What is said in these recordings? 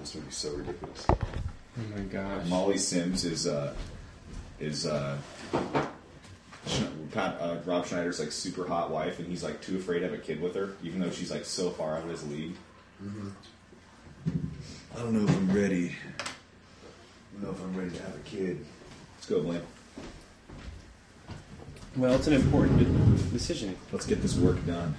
This would be so ridiculous. Oh my gosh. Molly Sims is Rob Schneider's like super hot wife, and he's like too afraid to have a kid with her, even though she's like so far out of his league. Mm-hmm. I don't know if I'm ready. I don't know if I'm ready to have a kid. Let's go, Blaine. Well, it's an important decision. Let's get this work done.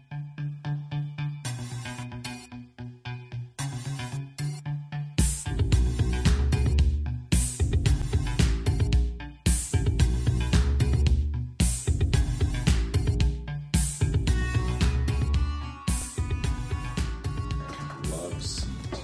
Love seat.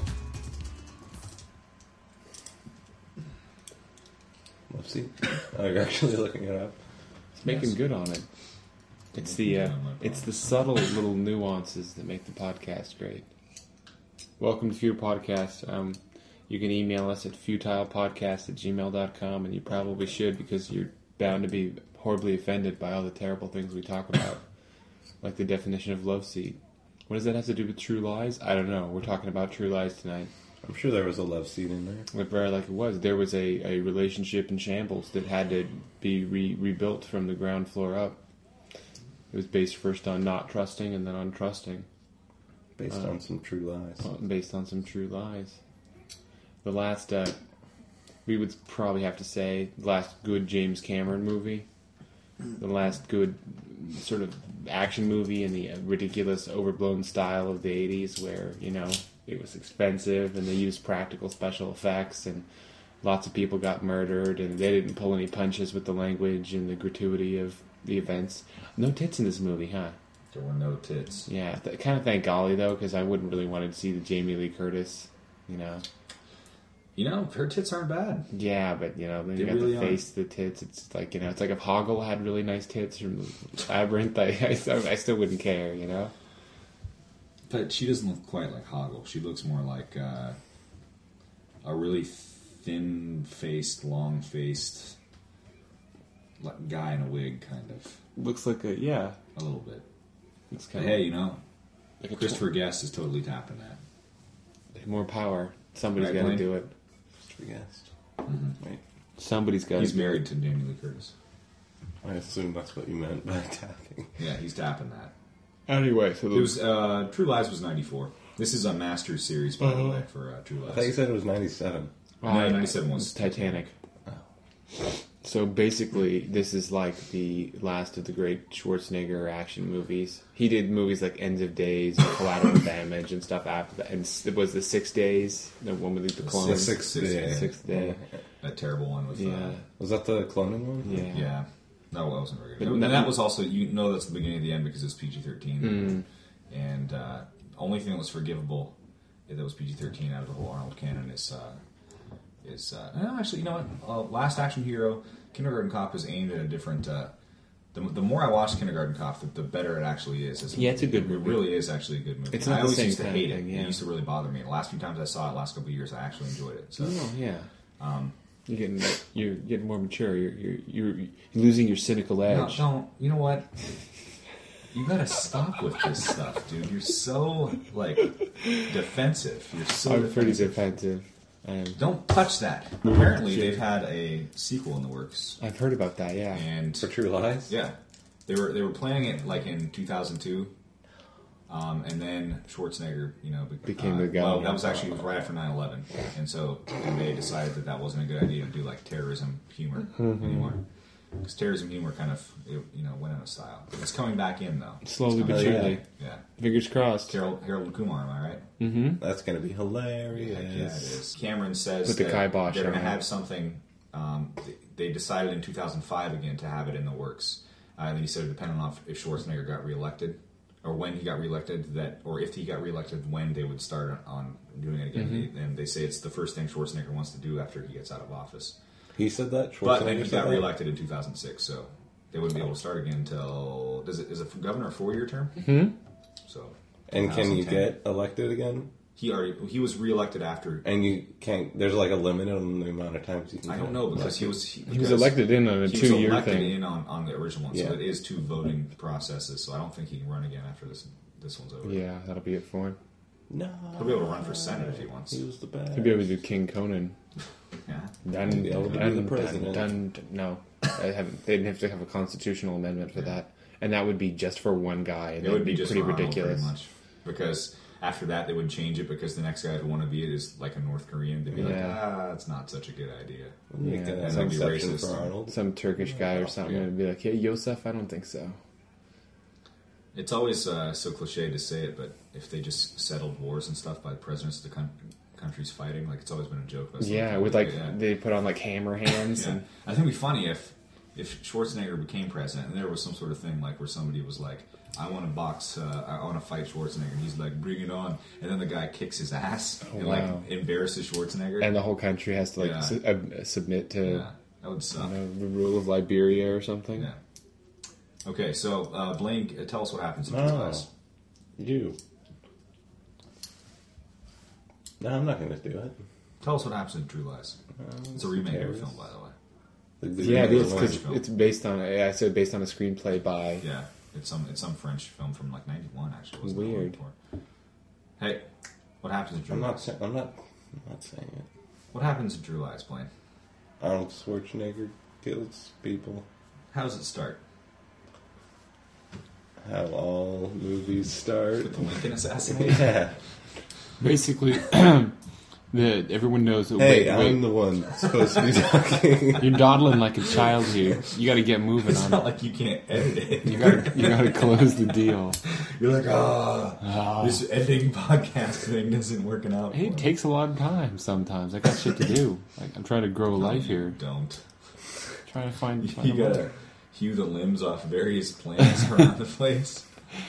Love seat. Oh, you're actually looking it up. Making good on it. It's the subtle little nuances that make the podcast great. Welcome to Futile Podcast. You can email us at futilepodcast@gmail.com, and you probably should, because you're bound to be horribly offended by all the terrible things we talk about, like the definition of love seat. What does that have to do with True Lies? I don't know. We're talking about True Lies tonight. I'm sure there was a love seat in there. Very like it was. There was a relationship in shambles that had to be rebuilt from the ground floor up. It was based first on not trusting and then on trusting. Based on some true lies. Based on some true lies. The last, we would probably have to say, the last good James Cameron movie. The last good sort of action movie in the ridiculous, overblown style of the 80s where, you know, it was expensive and they used practical special effects and lots of people got murdered and they didn't pull any punches with the language and the gratuity of the events. No tits in this movie, huh? There were no tits. Yeah, kind of thank golly, though, because I wouldn't really want to see the Jamie Lee Curtis, you know. You know, her tits aren't bad. Yeah, but, you know, then you got really the face, the tits. It's like, you know, it's like if Hoggle had really nice tits from Labyrinth, I still wouldn't care, you know. But she doesn't look quite like Hoggle. She looks more like a really thin-faced, long-faced guy in a wig, kind of. Looks like a little bit. It's But kind hey, you know, like a Christopher Guest is totally tapping that. more power. Somebody's Right, got to Blaine? do it. Christopher Guest. Mm-hmm. Wait, Somebody's got to. He's married to Jamie Lee Curtis. I assume that's what you meant by tapping. Yeah, he's tapping that. Anyway, so It was True Lies was 94. This is a Masters series, by the way, for True I thought you Lies. said it was 97. No, 97 was Titanic. Oh. So basically, this is like the last of the great Schwarzenegger action movies. He did movies like Ends of Days, and Collateral Damage, and stuff after that. And it was the 6 Days, the one with the clones. The Sixth Day. Sixth Day. That terrible one with... Yeah. Was that the cloning one? Yeah. Yeah. No, that wasn't very good. But And no- that was also... You know that's the beginning of the end because it's PG-13. Mm. And only thing that was forgivable that was PG-13 out of the whole Arnold canon is actually, you know what? Last Action Hero, Kindergarten Cop is aimed at a different... the more I watch Kindergarten Cop, the better it actually is. It's a good movie. It really is actually a good movie. It's not I the always same used to kind hate of it. thing, yeah. It used to really bother me. The last few times I saw it, last couple of years, I actually enjoyed it. So. Oh yeah. You're getting more mature. You're losing your cynical edge. No, you know what? You gotta stop with this stuff, dude. You're so, defensive. You're so I'm defensive. pretty defensive. Don't touch that. Apparently, they've had a sequel in the works. I've heard about that, yeah. And For True Lies? yeah, they were planning it, in 2002. And then Schwarzenegger, Became the guy. Well, that was actually right after 9/11. And so they decided that wasn't a good idea to do, terrorism humor anymore. Because terrorism humor kind of, went out of style. It's coming back in, though. Slowly but coming back. surely. Yeah. Fingers crossed. Harold and Kumar, am I right? Mm-hmm. That's going to be hilarious. Heck yeah, it is. Cameron says With the that kibosh they're going to on it. have something. They decided in 2005 again to have it in the works. And he said, depending on if Schwarzenegger got reelected, or when he got reelected, or if he got reelected, when they would start on doing it again. Mm-hmm. And they say it's the first thing Schwarzenegger wants to do after he gets out of office. He said that? But then Schwarzenegger he said got that? reelected in 2006, so they wouldn't be able to start again until... Is a governor a 4-year term? Mm-hmm. So... And can you 2010. get elected again? He was reelected after... And you can't... There's a limit on the amount of times you can I get don't know, because He was elected in on a 2-year He was elected thing. in on the original one, Yeah. so it is 2 voting processes. So I don't think he can run again after this one's over. Yeah, that'll be it for him. No. He'll be able to run for Senate if he wants. He was the best. He'd be able to do King Conan. Yeah. Dun, Be able to be dun, the dun, president. dun, dun. No, they'd have to have a constitutional amendment for that, and that would be just for one guy, and It would be that'd just pretty for Arnold, ridiculous. pretty much. Because after that, they would change it because the next guy who'd want to be it is like a North Korean. They'd be Yeah. it's not such a good idea. Make Yeah. an And that'd be exception racist. for Arnold. Some Turkish guy or something Yeah. would be like, "Hey, Yosef, I don't think so." It's always so cliche to say it, but if they just settled wars and stuff by the presidents of the countries fighting, like it's always been a joke. About Yeah, something with like yeah. they put on like hammer hands Yeah. and I think it'd be funny if Schwarzenegger became president and there was some sort of thing like where somebody was like, I want to box, I want to fight Schwarzenegger, and he's like, bring it on, and then the guy kicks his ass and wow. like embarrasses Schwarzenegger. and the whole country has to like Yeah. submit to Yeah, that would suck. the rule of Liberia or something. Yeah. Okay, so Blaine, tell us what happens in True Oh. Lies. You. No, I'm not going to do it. Tell us what happens in True Lies. It's a remake of a film, by the way. Yeah, it is French because film. it's based on. I said based on a screenplay by. Yeah, it's some French film from like '91. Actually, wasn't that Weird. long before? Hey, what happens in True I'm Lies? not saying it. What happens in True Lies, Blaine? Arnold Schwarzenegger kills people. How does it start? How all movies start. With the Lincoln assassination? Yeah. Basically, everyone knows. That, Hey, wait, I'm the one supposed to be talking. you're dawdling like a child here. You got to get moving It's on not it. like you can't edit it. You got to close the deal. You're like, this editing podcast thing isn't working out. Hey, it takes a lot of time sometimes. I got shit to do. Like, I'm trying to grow a life here. Don't. Trying to find You a gotta hew the limbs off various plants around the place.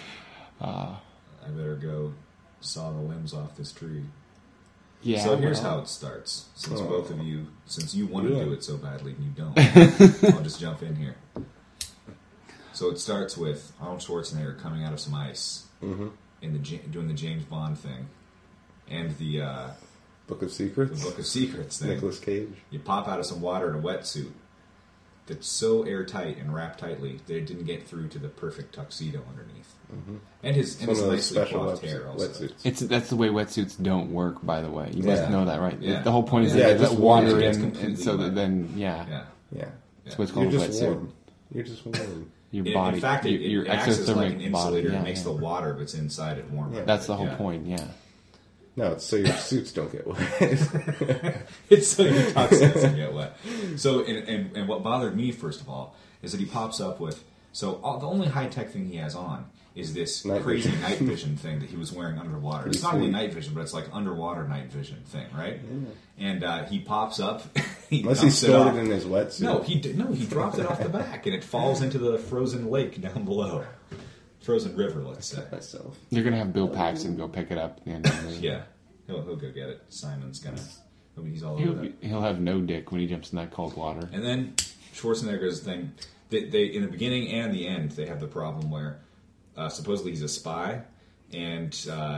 I better go saw the limbs off this tree. Yeah. So here's well, how it starts. Since both of you, since you want to do it so badly and you don't, I'll just jump in here. So it starts with Arnold Schwarzenegger coming out of some ice in doing the James Bond thing, and the Book of Secrets. Book of Secrets thing. Nicolas Cage. You pop out of some water in a wetsuit that's so airtight and wrapped tightly that it didn't get through to the perfect tuxedo underneath, and his One of those nicely special coiffed hair also. wetsuits. that's the way wetsuits don't work, by the way. You must Yeah. know that, right? Yeah. The whole point is Yeah, that just let water warm. It's in, completely and so that wet. then, Yeah. Yeah. that's what's You're called a just wetsuit. warm. You're just warm. Your In body, fact, your it acts as like an exothermic insulator. body. It makes the water that's inside it warmer. Yeah. That's the whole Yeah. point. Yeah. No, it's so your suits don't get wet. It's so your toxins doesn't get wet. So, and what bothered me first of all is that he pops up with. So the only high tech thing he has on is this Night crazy vision. night vision thing that he was wearing underwater. It's not sweet. only night vision, but it's like underwater night vision thing, right? And he pops up. He Unless he dumps it stored off. it in his wetsuit. No, he dropped it off the back, and it falls into the frozen lake down below, frozen river, let's say. Myself. You're gonna have Bill Paxton go pick it up at the end of the movie. Yeah, he'll go get it. Simon's gonna. I mean, he's all over that. He'll have no dick when he jumps in that cold water. And then Schwarzenegger's thing. They in the beginning and the end they have the problem where supposedly he's a spy, and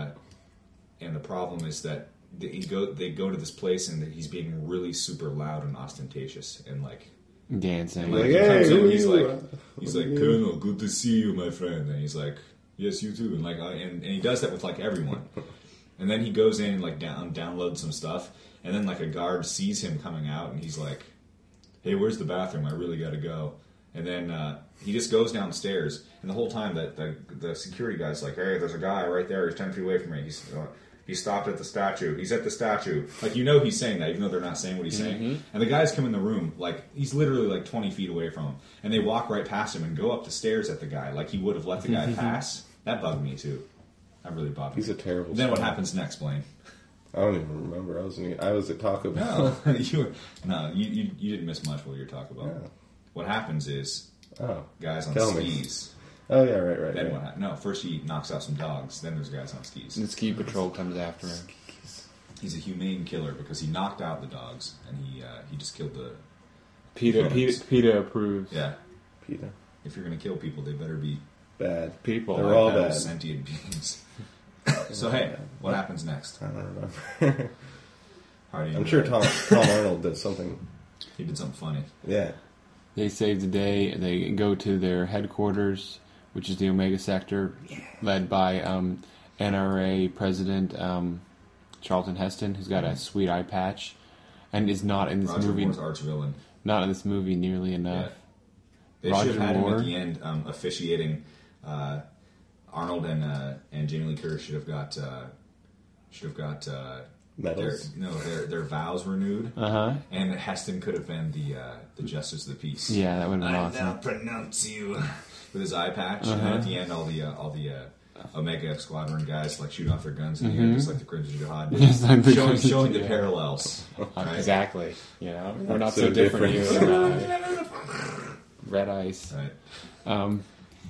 the problem is that they go to this place and he's being really super loud and ostentatious and like. Dancing. Like, Like, he hey, comes in who and are he's you? like, Who are you? Colonel, good to see you, my friend. And he's like, yes, you too. And like, and he does that with like everyone. And then he goes in and like downloads some stuff. And then like a guard sees him coming out, and he's like, hey, where's the bathroom? I really got to go. And then he just goes downstairs. And the whole time that the security guy's like, hey, there's a guy right there. He's 10 feet away from me. He stopped at the statue. He's at the statue. Like, you know he's saying that, even though they're not saying what he's saying. And the guys come in the room, like, he's literally, like, 20 feet away from him. And they walk right past him and go up the stairs at the guy, like he would have let the guy pass. That bugged me, too. That really bothered me. He's a terrible Then what spy. happens next, Blaine? I don't even remember. I was at Taco Bell. No, you didn't miss much while you were talking about. Yeah. What happens is, Oh. guys on Tell me. skis. Oh, yeah, right. Then what happens? No, first he knocks out some dogs. Then there's guys on skis. The ski patrol comes after him. He's a humane killer because he knocked out the dogs and he just killed the. PETA approves. Yeah, PETA. if you're going to kill people, they better be Bad. People. They're all bipedal bad. sentient beings. So hey, what happens next? I don't remember. How do you I'm know sure that? Tom Arnold did something. He did something funny. Yeah. They save the day. They go to their headquarters, which is the Omega Sector, led by NRA president Charlton Heston, who's got a sweet eye patch, and is not in this Roger movie. Moore's arch villain. Not in this movie nearly enough. They Roger should have had him Moore? at the end officiating. Arnold and Jamie Lee Curtis should have got Medals. their vows renewed, and Heston could have been the justice of the peace. Yeah, that would have been I awesome. now pronounce you with his eye patch, and then at the end, all the Omega Squadron guys like shoot off their guns in the air, just like the Crimson Jihad did, Just like the showing Crimson the Jihad. parallels. Right? Exactly. You know, we're not So so different. different. You and I. Red ice. Right.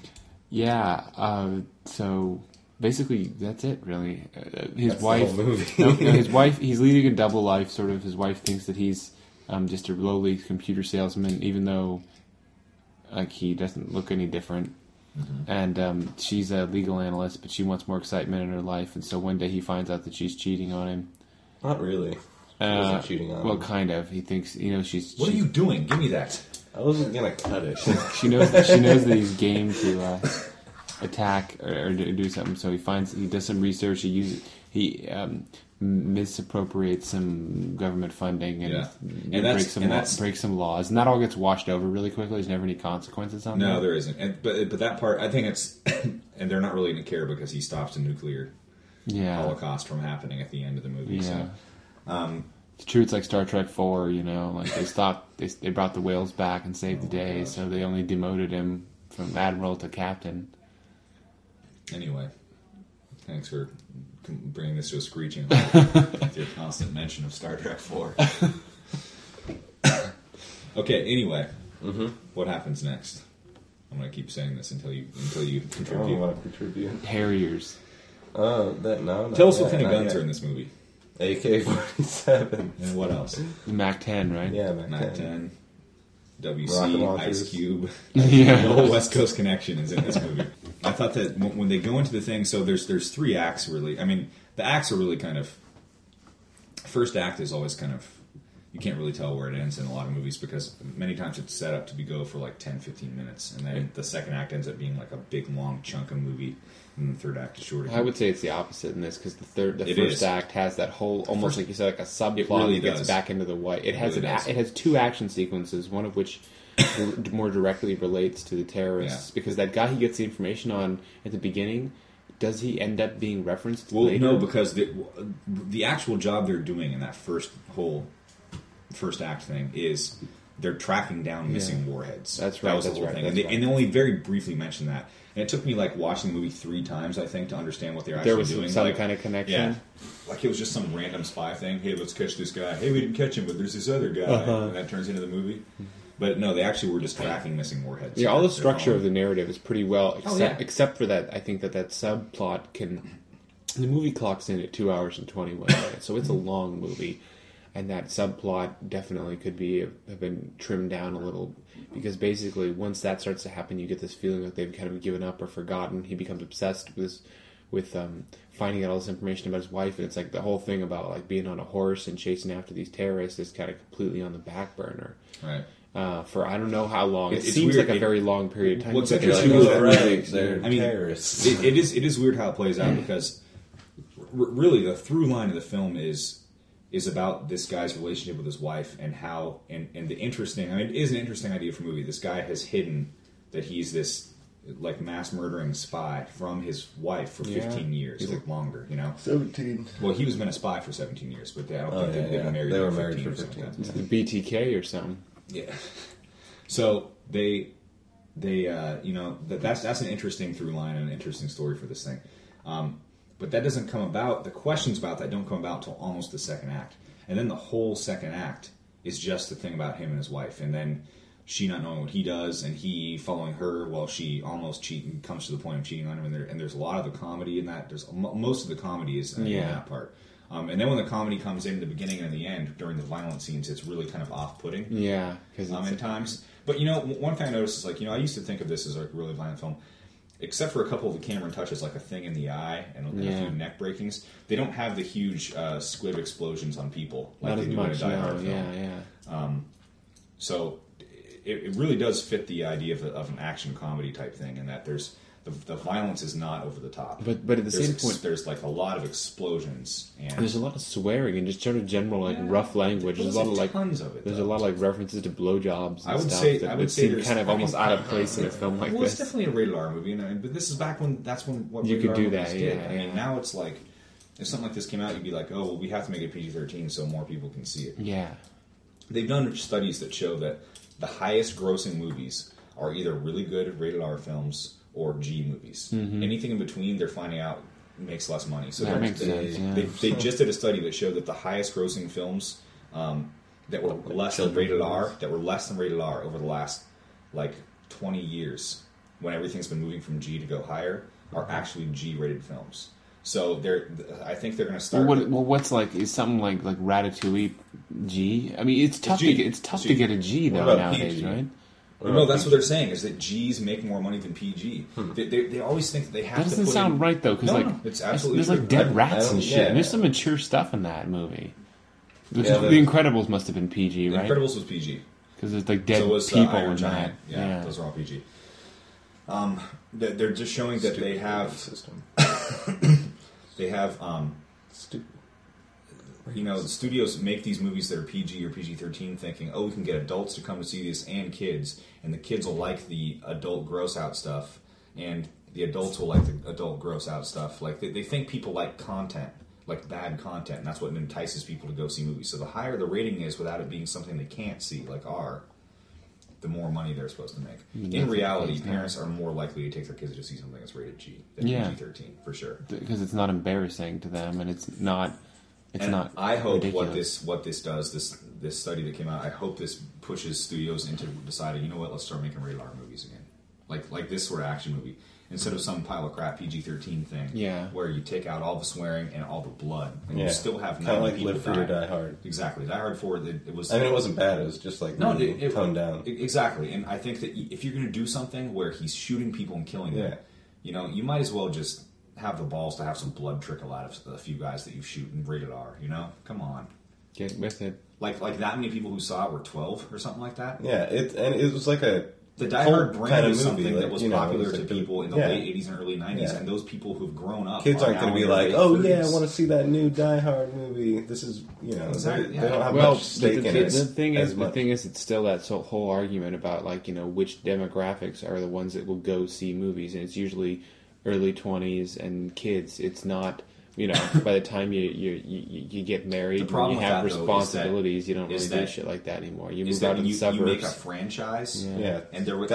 So basically, that's it. Really, his That's the wife. whole movie. No, his wife. He's leading a double life. Sort of. His wife thinks that he's just a lowly computer salesman, even though like he doesn't look any different. And she's a legal analyst, but she wants more excitement in her life. And so one day he finds out that she's cheating on him. Not really. She wasn't cheating on Well, him. kind of. He thinks she's. What are you doing? Give me that. I wasn't gonna cut it. She knows that he's game to attack or do something. So he does some research. He misappropriates some government funding and, breaks some laws, and that all gets washed over really quickly. There's never any consequences on that. No, there isn't. But that part, I think it's, and they're not really going to care because he stops the nuclear holocaust from happening at the end of the movie. Yeah. So, It's true. It's like Star Trek 4. Like they stopped. They brought the whales back and saved the day. gosh. So they only demoted him from admiral to captain. anyway, thanks for bringing this to a screeching halt with your constant mention of Star Trek 4. Okay, anyway, what happens next? I'm going to keep saying this until you I don't contribute. want to contribute. Harriers. No. Tell us what kind of guns are in this movie. AK-47. And what else? The Mac 10, right? Yeah, Mac 10, Rocket WC, launchers. Ice Cube. Yeah. The whole West Coast connection is in this movie. I thought that when they go into the thing, so there's three acts really. I mean, the acts are really kind of. First act is always kind of. You can't really tell where it ends in a lot of movies because many times it's set up to go for like 10, 15 minutes. And then the second act ends up being like a big, long chunk of movie. And the third act is shorter. I would say it's the opposite in this because the It first is. act has that whole almost like you said like a subplot really that gets does. back into the white. It has really does. it has two action sequences, one of which more directly relates to the terrorists because that guy he gets the information on at the beginning. Does he end up being referenced later? No, because the actual job they're doing in that first act thing is they're tracking down missing warheads. That's That right, was the that's whole right, thing, that's and right. they only very briefly mentioned that. And it took me like watching the movie 3 times, I think, to understand what they're actually There was doing. some like, kind of connection. Yeah, like it was just some random spy thing. Hey, let's catch this guy. Hey, we didn't catch him, but there's this other guy, and that turns into the movie. But no, they actually were just tracking missing warheads. Yeah, all the They're structure of following. the narrative is pretty well, yeah. except for that. I think that subplot can. The movie clocks in at 2 hours and 21 minutes, so it's a long movie, and that subplot definitely could have been trimmed down a little because basically once that starts to happen, you get this feeling that they've kind of given up or forgotten. He becomes obsessed with finding out all this information about his wife, and it's like the whole thing about like being on a horse and chasing after these terrorists is kind of completely on the back burner. Right. For I don't know how long. It It's seems weird. like a very long period of time. What's It's like interesting a- is that Right, they're I mean, terrorists. it is weird how it plays out because really the through line of the film is about this guy's relationship with his wife and how and the interesting. I mean, it is an interesting idea for a movie. This guy has hidden that he's this like mass murdering spy from his wife for 15 years or longer. 17. Well, he was been a spy for 17 years, but I don't Oh, think yeah, they've been yeah. married. They for were married 15 for or something 15. like that. the BTK or something. Yeah. So they that's an interesting through line and an interesting story for this thing. But that doesn't come about. The questions about that don't come about until almost the second act, and then the whole second act is just the thing about him and his wife, and then she not knowing what he does, and he following her while she almost comes to the point of cheating on him, and there's a lot of the comedy in that. There's most of the comedy is in that part. And then when the comedy comes in the beginning and the end during the violent scenes, it's really kind of off-putting. Yeah, because In times. But one thing I noticed is like I used to think of this as like a really violent film, except for a couple of the Cameron touches, like a thing in the eye and a few neck breakings. They don't have the huge squib explosions on people like not they as do much. in a Die Hard No, film. yeah. So it really does fit the idea of an action comedy type thing, in that there's the violence is not over the top. But at the same point, there's like a lot of explosions and there's a lot of swearing and just sort of general like rough language. There's a lot of like tons of it. There's a lot of like references to blowjobs. And I would stuff say that I would would say seem there's kind of almost out of place in a film like well, this. it's definitely a rated R movie, but this is back when what You rated could R do movies that, did. yeah, I mean, yeah. now it's like if something like this came out, you'd be like, oh, well, we have to make it PG-13 so more people can see it. Yeah. They've done studies that show that the highest grossing movies are either really good rated R films or G movies. Anything in between, they're finding out makes less money. So That makes sense, yeah. they just did a study that showed that the highest grossing films that were less than rated R, over the last like 20 years, when everything's been moving from G to go higher, are actually G-rated films. So I think they're going to start. What's like is something like Ratatouille G? I mean, it's tough G. to get a G though What about nowadays, PG? right? No, that's what they're saying is that G's make more money than PG. They always think that they have That to. doesn't put sound in, right though, because No, it's absolutely there's like true. dead rats and shit. yeah. And there's some mature stuff in that movie. The Yeah, Incredibles must have been PG, The right? Incredibles was PG. Because there's like dead So was people Iron in Giant. that. Yeah, those are all PG. They're just showing that they have system. Stupid. the studios make these movies that are PG or PG-13 thinking, oh, we can get adults to come to see this and kids the kids will like the adult gross out stuff and the adults will like the adult gross out stuff. Like they think people like content, like bad content, and that's what entices people to go see movies. So the higher the rating is without it being something they can't see, like R, the more money they're supposed to make. In reality, parents are more likely to take their kids to see something that's rated G than PG-13, for sure. Because it's not embarrassing to them, and it's not. It's And not. I hope ridiculous. what this does, this study that came out, I hope this pushes studios into deciding, you know what, let's start making rated R movies again, like this sort of action movie, instead of some pile of crap PG-13 thing, where you take out all the swearing and all the blood, and you still have 90 like people Live Free or Die Hard. Exactly, Die Hard 4. It was. I mean, it wasn't bad. It was just like really toned down. Exactly, and I think that if you're going to do something where he's shooting people and killing them, you might as well just have the balls to have some blood trickle out of a few guys that you shoot in rated R. Come on, Get with it. like that many people who saw it were 12 or something like that. Yeah, it was like a The Die Hard brand kind of is movie, something like, that was it popular was to like people in the late 80s and early 90s, and those people who've grown up. Kids aren't going to be like, oh oh yeah, I want to see that new Die Hard movie. This is Exactly, they don't have Well, much stake in it. the thing as is, much. it's still that whole argument about which demographics are the ones that will go see movies, and it's usually early 20s and kids. It's not. By the time you get married and you have responsibilities, you don't really do shit like that anymore. You move out in the suburbs. You make a franchise, and they have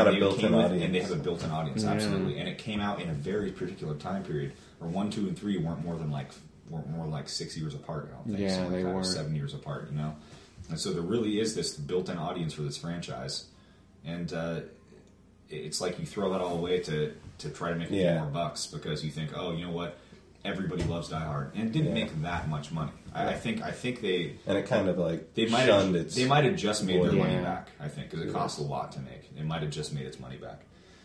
a built-in audience, absolutely. And it came out in a very particular time period where 1, 2, and 3 weren't more like 6 years apart. I don't think. Yeah, they weren't. 7 years apart. And so there really is this built-in audience for this franchise, and it's like you throw that all away to try to make a few more bucks because you think, oh, you know what. Everybody loves Die Hard, and it didn't make that much money. I think they and it kind of like they might have just made their money Yeah. back. I think because it costs a lot to make. It might have just made its money back.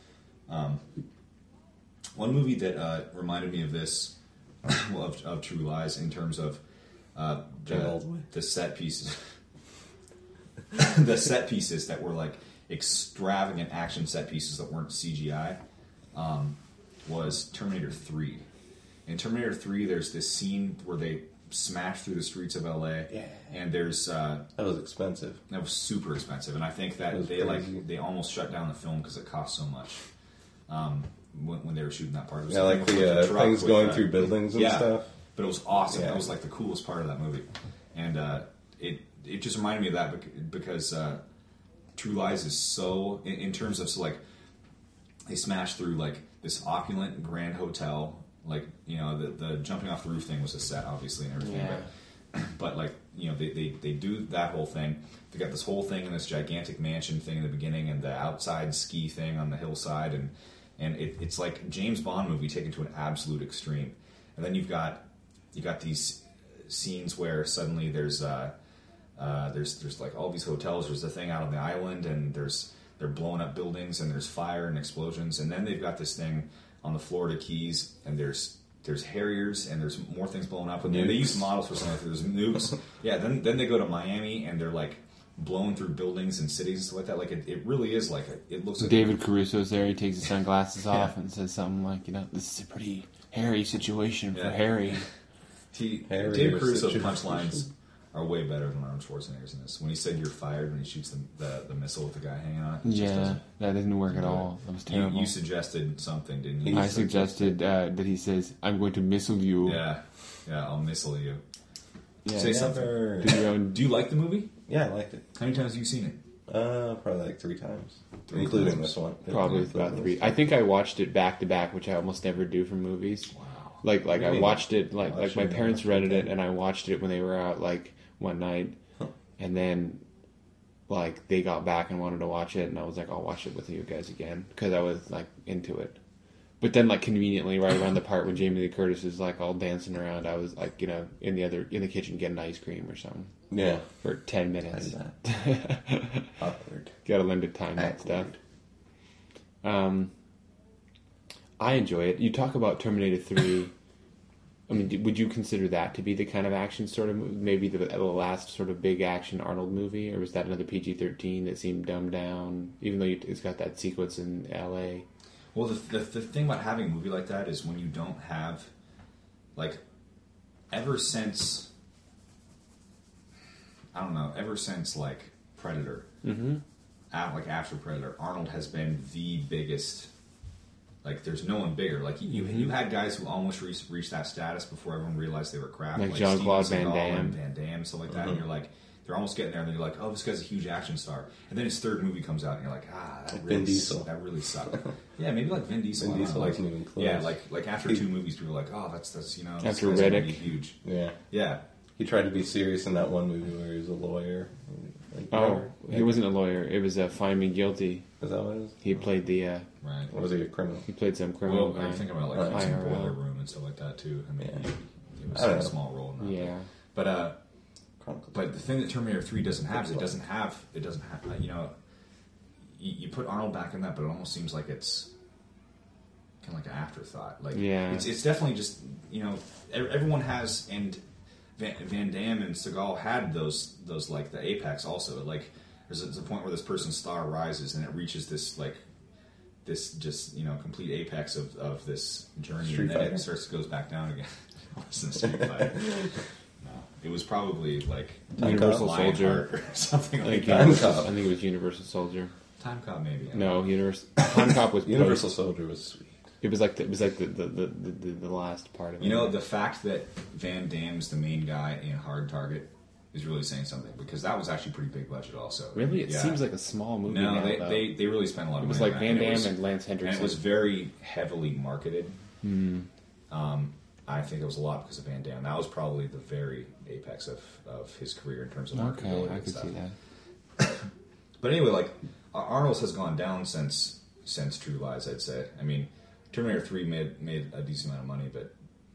One movie that reminded me of this of True Lies in terms of the set pieces, the set pieces that were like extravagant action set pieces that weren't CGI, was Terminator 3. In Terminator 3, there's this scene where they smash through the streets of LA, and there's that was expensive. That was super expensive, and I think that they almost shut down the film because it cost so much when they were shooting that part. It was Like the things going through buildings and stuff. But it was awesome. That was like the coolest part of that movie, and it just reminded me of that because True Lies is so in terms of they smash through like this opulent grand hotel. Like, the jumping off the roof thing was a set, obviously, and everything. Yeah. But they do that whole thing. They got this whole thing in this gigantic mansion thing in the beginning, and the outside ski thing on the hillside, and it's like James Bond movie taken to an absolute extreme. And then you got these scenes where suddenly there's like all these hotels. There's a thing out on the island, and they're blowing up buildings, and there's fire and explosions, and then they've got this thing on the Florida Keys, and there's Harriers, and there's more things blowing up, and they use models for something. There's nukes. Yeah, then they go to Miami, and they're like blown through buildings and cities and stuff like that. Like it really is like it looks like David Caruso's there. He takes his sunglasses off and says something like, this is a pretty hairy situation for Harry. David Caruso's punchlines are way better than Arnold Schwarzenegger's in this. When he said "you're fired" when he shoots the missile with the guy hanging on it, that didn't work at all. That was terrible. You suggested something, didn't you? I suggested that he says, "I'm going to missile you." Yeah, I'll missile you. Yeah, Say something. Do you like the movie? Yeah, I liked it. How many times have you seen it? Probably like 3 times, including this one. Probably about 3. I think I watched it back to back, which I almost never do for movies. Wow. Like I watched it like my parents rented it, and I watched it when they were out like one night, and then like they got back and wanted to watch it, and I was like, I'll watch it with you guys again because I was like into it. But then, like, conveniently, right around the part when Jamie Lee Curtis is like all dancing around, I was like, in the kitchen getting ice cream or something. Yeah, for 10 minutes. Awkward. Gotta learn to time that stuff. I enjoy it. You talk about Terminator 3. I mean, would you consider that to be the kind of action sort of movie? Maybe the last sort of big action Arnold movie, or was that another PG-13 that seemed dumbed down? Even though it's got that sequence in L.A. Well, the thing about having a movie like that is when you don't have, like, ever since like Predator, like after Predator, Arnold has been the biggest. Like, there's no one bigger. Like, you had guys who almost reached that status before everyone realized they were crap. Like Jean-Claude Van Damme. Van Damme, stuff like that. And you're like, they're almost getting there, and then you're like, oh, this guy's a huge action star. And then his third movie comes out, and you're like, Vin Diesel. That really sucked. Yeah, maybe like Vin Diesel. Vin Diesel wasn't even close. Yeah, like after 2 movies, people were like, oh, that's after this guy's Riddick. be huge. Yeah. He tried to be serious in that one movie where he was a lawyer. He wasn't a lawyer. It was Find Me Guilty. Is that what it is? He played the... right. Or was he a criminal? He played some criminal guy. I'm thinking about like Boiler Room and stuff like that too. I mean, it was a small role in that. Yeah. But the thing that Terminator 3 doesn't have is it doesn't have you put Arnold back in that, but it almost seems like it's kind of like an afterthought. Like, it's definitely just, everyone has, and Van Damme and Seagal had those like the apex also. Like, there's a point where this person's star rises and it reaches this like this just complete apex of this journey, and then it goes back down again. It wasn't Street Fighter. No, it was probably like Universal Soldier or something like that. that. I think it was Universal Soldier. Time Cop maybe. No, Time Cop was Universal Soldier was sweet. It was like the last part of it. The fact that Van Damme's the main guy in Hard Target is really saying something, because that was actually pretty big budget also. Really? It seems like a small movie. No, now, they really spent a lot of money. It was like on Van that. Damme and Lance Henriksen. And it was very heavily marketed. I think it was a lot because of Van Damme. That was probably the very apex of his career in terms of marketability. Okay, I could see that. But anyway, like, Arnold's has gone down since True Lies, I'd say. I mean, Terminator 3 made a decent amount of money, but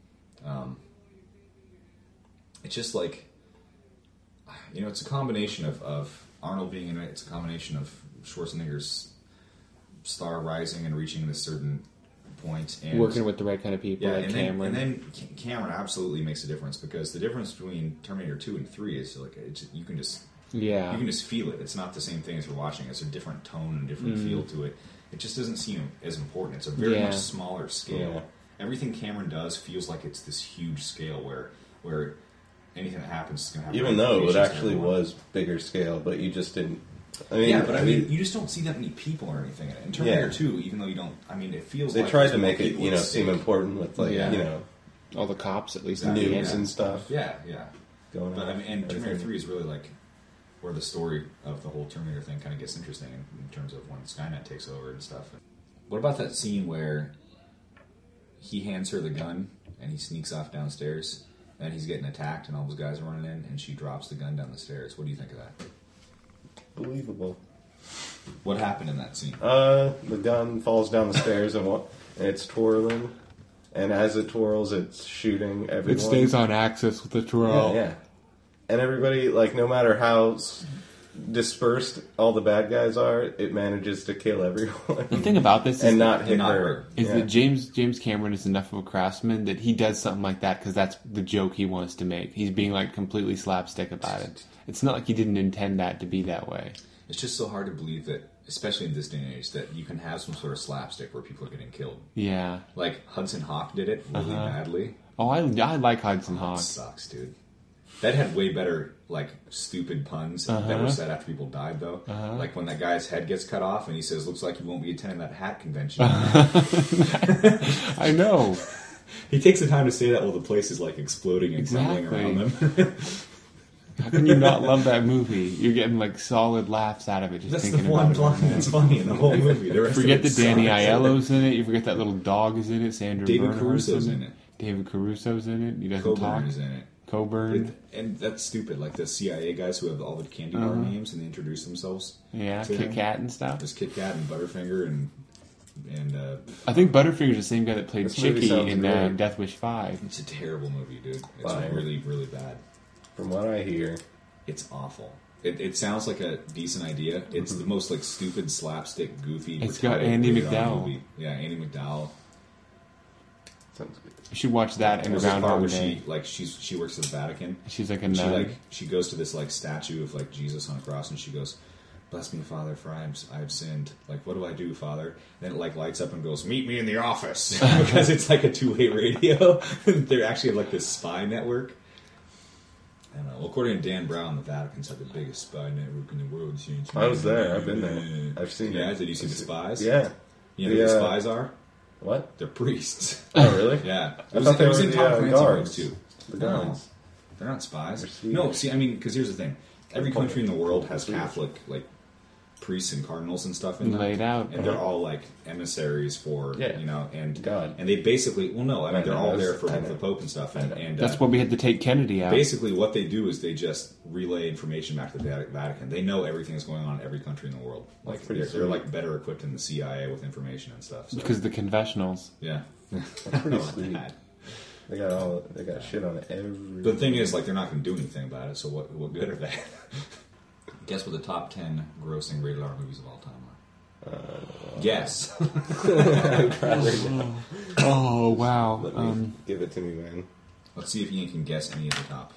it's just like, it's a combination of Arnold being in it. It's a combination of Schwarzenegger's star rising and reaching this certain point, and working with the right kind of people, like Cameron. And then Cameron absolutely makes a difference, because the difference between Terminator 2 and 3 is like you can just feel it. It's not the same thing as we're watching. It's a different tone and different feel to it. It just doesn't seem as important. It's a very much smaller scale. Yeah. Everything Cameron does feels like it's this huge scale where anything that happens is going to happen. Even though it actually was bigger scale, but you just didn't. I mean, you just don't see that many people or anything in it. In Terminator 2, even though you don't, I mean, it feels they like tried to make it, seem important with all the cops, at least news and stuff. Yeah. Going on. But I mean, and Terminator 3 is really like where the story of the whole Terminator thing kind of gets interesting in terms of when Skynet takes over and stuff. What about that scene where he hands her the gun and he sneaks off downstairs and he's getting attacked and all those guys are running in and she drops the gun down the stairs? What do you think of that? Believable. What happened in that scene? The gun falls down the stairs and it's twirling, and as it twirls, it's shooting everyone. It stays on axis with the twirl. Yeah. And everybody, like, no matter how dispersed all the bad guys are, it manages to kill everyone. The thing about this is and not hit not her. her. is that James Cameron is enough of a craftsman that he does something like that because that's the joke he wants to make. He's being like completely slapstick about it. It's not like he didn't intend that to be that way. It's just so hard to believe that, especially in this day and age, that you can have some sort of slapstick where people are getting killed. Yeah. Like Hudson Hawk did it really badly. Oh, I like Hudson It Hawk. sucks, dude. That had way better, like, stupid puns that were said after people died, though. Like when that guy's head gets cut off and he says, "Looks like you won't be attending that hat convention." I know. He takes the time to say that while the place is, like, exploding and crumbling around them. How can you not love that movie? You're getting like solid laughs out of it just That's the thinking one about line it. that's funny in the whole movie. The rest Forget of that it Danny sucks. Aiello's in it. You forget that little dog is in it. Sandra David Bernhardt's Caruso's in it. David Caruso's in it. He doesn't Coburn talk. is in it. Coburn. And that's stupid. Like the CIA guys who have all the candy bar names and they introduce themselves. Yeah, to Kit him. Kat and stuff. There's Kit Kat and Butterfinger and I think Butterfinger's the same guy that played This movie Chicky sounds in great. Death Wish 5. it's a terrible movie, dude. It's Fire. really, really bad. From what I hear, It's awful. It sounds like a decent idea. It's the most like stupid, slapstick, goofy. It's got retarded Andie rated R MacDowell. movie. Yeah, Andy McDowell. sounds good. You should watch that and There's a part Groundhog where Day. she works at the Vatican. She's like a And nun. she goes to this like statue of like Jesus on a cross, and she goes, "Bless me, Father, for I have sinned. Like, what do I do, Father?" Then it like lights up and goes, "Meet me in the office," because it's like a two-way radio. They're actually like this spy network. I don't know. Well, according to Dan Brown, the Vatican's like the biggest spy network in the world. I was there. I've been there. I've seen it. Yeah, did you see the spies? Yeah. You know who the spies are? What? They're priests. Oh, really? Yeah. I thought they it was were in the, Tom Clancy guards. books, too. The No. guards. They're not spies. They're Swedish. No, see, I mean, because here's the thing: every They're country in the world has Swedish. Catholic like priests and cardinals and stuff in them, Laid out. and they're all like emissaries for Yeah. and God. and they basically I mean, they're all there for I know. the Pope and stuff, and That's why we had to take Kennedy out. basically what they do is they just relay information back to the Vatican. They know everything that's going on in every country in the world. Like That's pretty they're sweet. like better equipped than the CIA with information and stuff. So, Because the confessionals. yeah, That's pretty I like sweet. that. They got shit on it every. The thing is, like, they're not going to do anything about it. So what good are they? Guess what the top 10 grossing rated R movies of all time are? Guess. Oh, wow. Let me give it to me, man. Let's see if you can guess any of the top.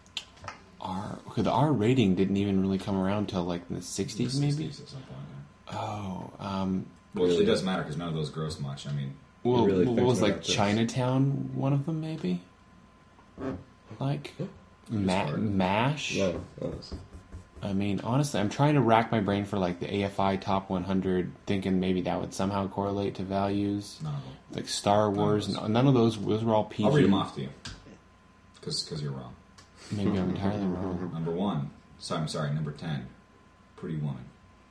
The R rating didn't even really come around till like in the 60s, The maybe? 60s at some point. Yeah. Oh, Well, Really? it doesn't matter because none of those gross much. I mean, well, really what was thinking like about this. Chinatown one of them, maybe? Like hard. MASH? No, that was- I mean, honestly, I'm trying to rack my brain for like the AFI top 100, thinking maybe that would somehow correlate to values. none of them. Like Star Wars, those. none of those were all PG. I'll read them off to you because you're wrong. Maybe I'm entirely wrong. Number 1. I'm sorry. Number 10. Pretty Woman.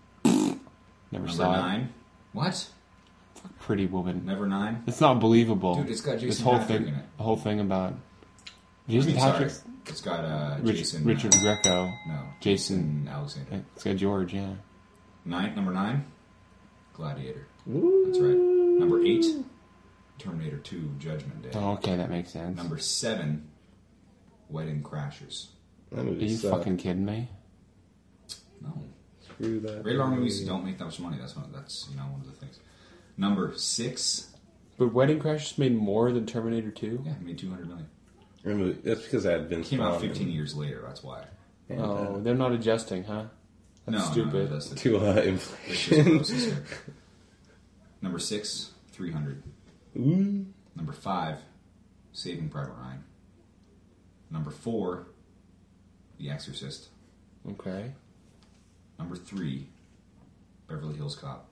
Never Number saw 9. What? it. Pretty Woman. Number 9. It's not believable. Dude, it's got Jason this whole Patrick thing, in it. the whole thing about I Jason mean, sorry. Patrick's It's got Jason. Richard Greco. No. Jason- Alexander. It's got George, yeah. Number 9. Gladiator. That's right. Number 8. Terminator 2 Judgment Day. Oh, okay, that makes sense. Number 7. Wedding Crashers. that Are movie you sucked. fucking kidding me? No. Screw that. Rated R movie. movies don't make that much money. That's one of the things. Number 6. But Wedding Crashers made more than Terminator 2? Yeah, it made $200 million. Remember, that's because I had Vince Came out Vaughn 15 years later. That's why. and, Oh, they're not adjusting, huh? That's No, stupid. that's the to It's inflation. just gross as heck. Number 6. 300. Ooh. Number 5. Saving Private Ryan. Number 4. The Exorcist. Okay. Number 3. Beverly Hills Cop.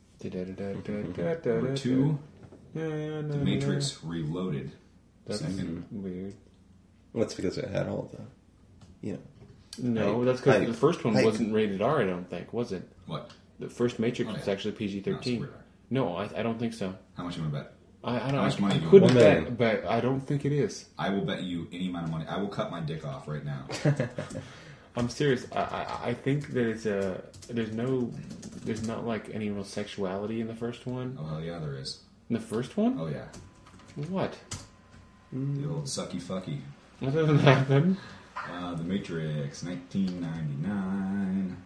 Number Number 2. The Matrix Reloaded. That's Second. weird. Well, that's because it had all the, No, Hype. that's because Hype. the first one Hype. wasn't rated R, I don't think, was it? What? The first Matrix Oh, was yeah. actually No, PG-13. it's rated R. No, I don't think so. How much you want to bet? I don't. How much money do you couldn't want? bet, 1 but I don't think it is. I will bet you any amount of money. I will cut my dick off right now. I'm serious. I think that it's there's not like any real sexuality in the first one. Oh, hell yeah, there is. In the first one? Oh, yeah. What? The old sucky fucky. What doesn't happen? The Matrix, 1999.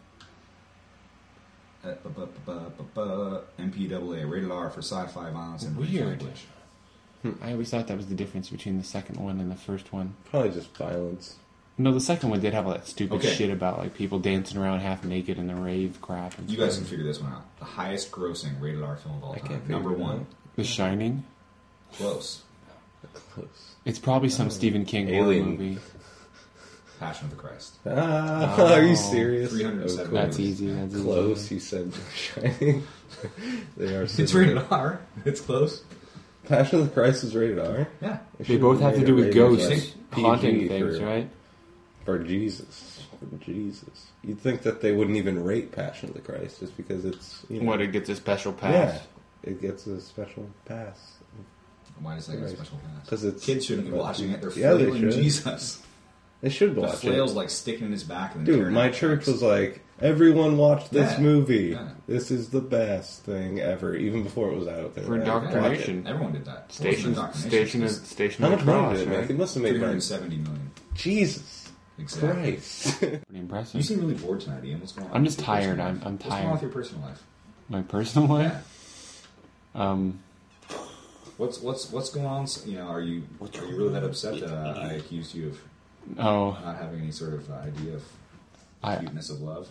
MPAA, rated R for sci-fi violence and British Weird. language. I always thought that was the difference between the second one and the first one. Probably just violence. No, the second one did have all that stupid Okay. shit about like people dancing around half naked in the rave crap. And You guys can figure this one out. The highest grossing rated R film of all I time. can't figure Number it one. out. The Shining. Close. Close. It's probably some Stephen King horror Alien. movie. Passion of the Christ. Ah, are you Oh. serious? 307. Of course. That's easy. That's easy. Close, you said Shining. They are It's similar. rated R. It's close. Passion of the Christ is rated R. Yeah. They both have to do with Rated ghosts like haunting PG things, for, right? For Jesus. For Jesus. You'd think that they wouldn't even rate Passion of the Christ just because it's, you know. What, it gets a special pass? Yeah. It gets a special pass. Why does that get a Right. special pass? 'Cause it's- Kids shouldn't be watching it. They're Yeah, they flailing should. Jesus. They should The watch flail's it. like sticking in his back. And then Dude, tearing my out church tracks. was like, everyone watch this Yeah. movie. Yeah. This is the best thing ever, even before it was out. They For were like, indoctrination. watch it. Everyone did that. Station, It wasn't station, indoctrination, station. How of much the money cross, did it make? right? It must have made like 370 million. Jesus Exactly. Christ. Pretty You impressive. seem really bored tonight, Ian. What's going on? I'm just with your personal tired. life? I'm What's going on tired. with your personal life? My personal life. Yeah. What's going on? You know, are you really that upset that I accused you of Oh, not having any sort of idea of I, cuteness of love?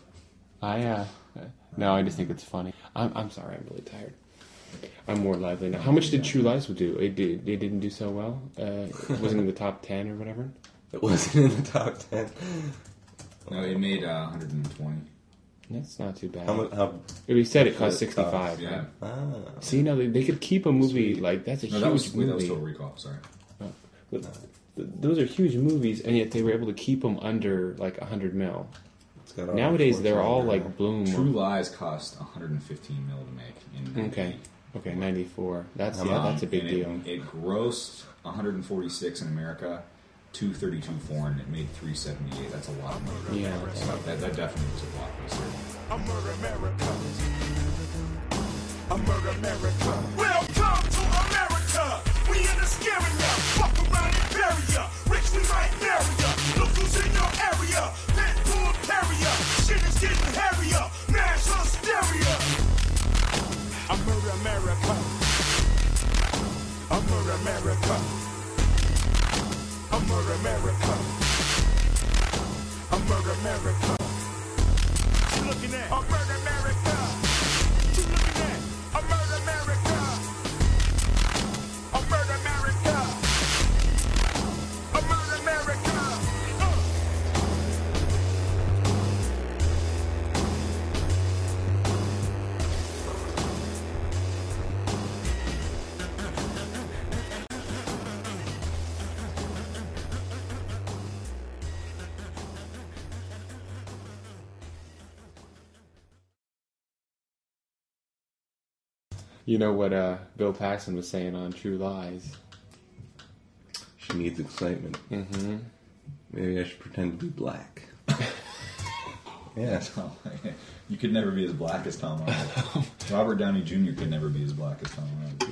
no, I just think it's funny. I'm sorry. I'm really tired. I'm more lively now. How much did True Lies do? It didn't do so well. It wasn't in the top 10 or whatever. It wasn't in the top 10. No, it made 120. That's not too bad. How much? We said it cost It cost, 65. Yeah. Right? Ah. See, now they could keep a movie like that's a No, huge that was movie. Total Recall. Sorry. But those are huge movies, and yet they were able to keep them under like 100 mil. It's got all Nowadays, the they're all fortune like Bloom. True Lies cost 115 mil to make. In Okay, 94. That's Um, that's a big and deal. It grossed 146 in America, 232 foreign. It made 378. That's a lot of money. Yeah. So that definitely was a blockbuster. I'm murder America. I'm murder America. Welcome to America. We in the scary ya. Fuck around and bury ya. Rich, we might marry ya. Look who's in your area. Pit bull carrier. Shit is getting hairier. Mass hysteria. I'm murder America. I'm murder America. I'm murder America. I'm murder America. You looking at? I'm murder America. You looking at? I'm murder America. I'm murder America. I'm murder America. You know what Bill Paxton was saying on True Lies? She needs excitement. Mm-hmm. Maybe I should pretend to be black. Yeah. You could never be as black as Tom Arnold. Robert Downey Jr. could never be as black as Tom Arnold.